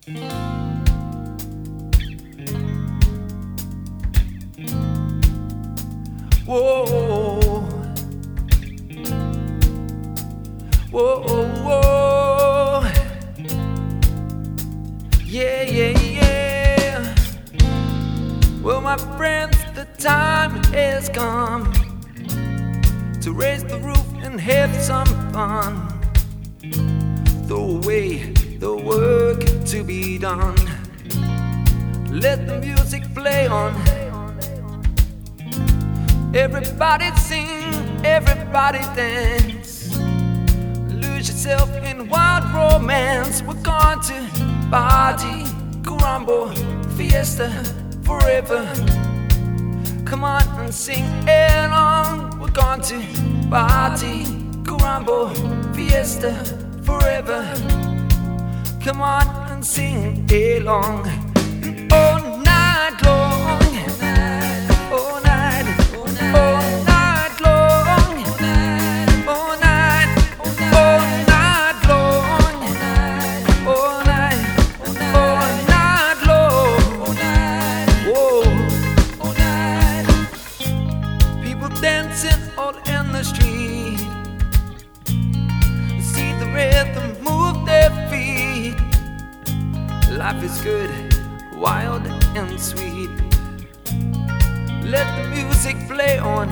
Whoa, whoa, whoa, yeah, yeah, yeah. Well, my friends, the time has come to raise the roof and have some fun. Throw away the work to be done. Let the music play on. Everybody sing, everybody dance. Lose yourself in wild romance. We're going to party, grumble, fiesta forever. Come on and sing along. We're going to party, grumble, fiesta forever. Come on and sing along. All night long. All night. All night long. All night. All night long. All night. All night long. Whoa. People dancing all in the street. See the rhythm move their feet. Life is good, wild and sweet. Let the music play on.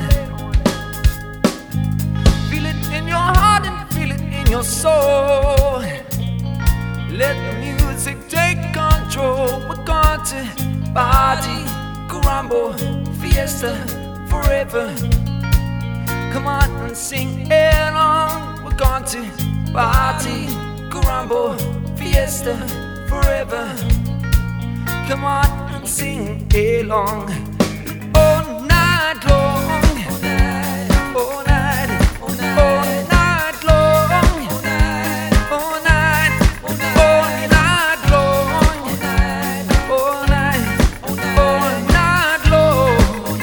Feel it in your heart and feel it in your soul. Let the music take control. We're going to party, grumble, fiesta forever. Come on and sing along. We're going to party, grumble, fiesta forever. Come on and sing along. All night long. All night. All night long. All night. All night long. All night. All night long.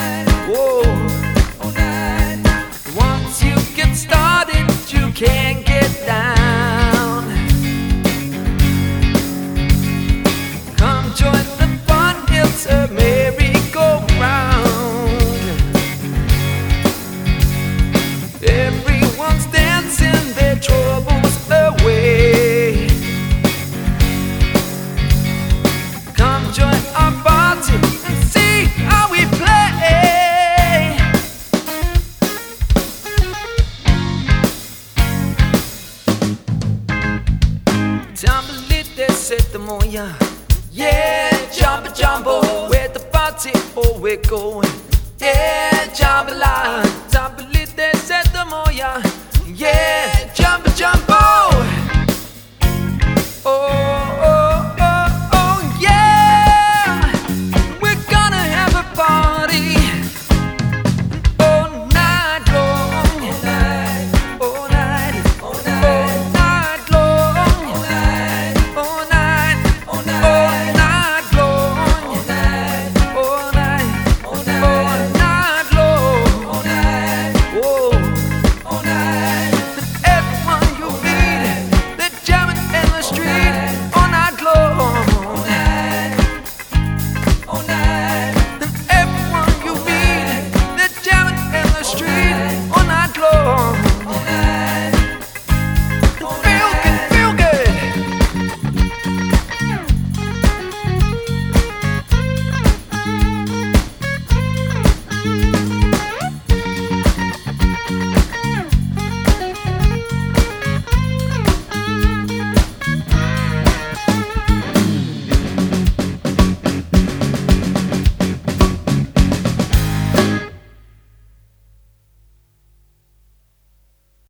Whoa. Once you get started, you can't get down. Come join the fun, it's a merry-go-round. Everyone's dancing their troubles away. Come join our party and see how we play. Tambalite set the moya. Yeah, jumbo, where the party oh we're going. Yeah, jambalaya, tambalite set the moya. Yeah, jumbo.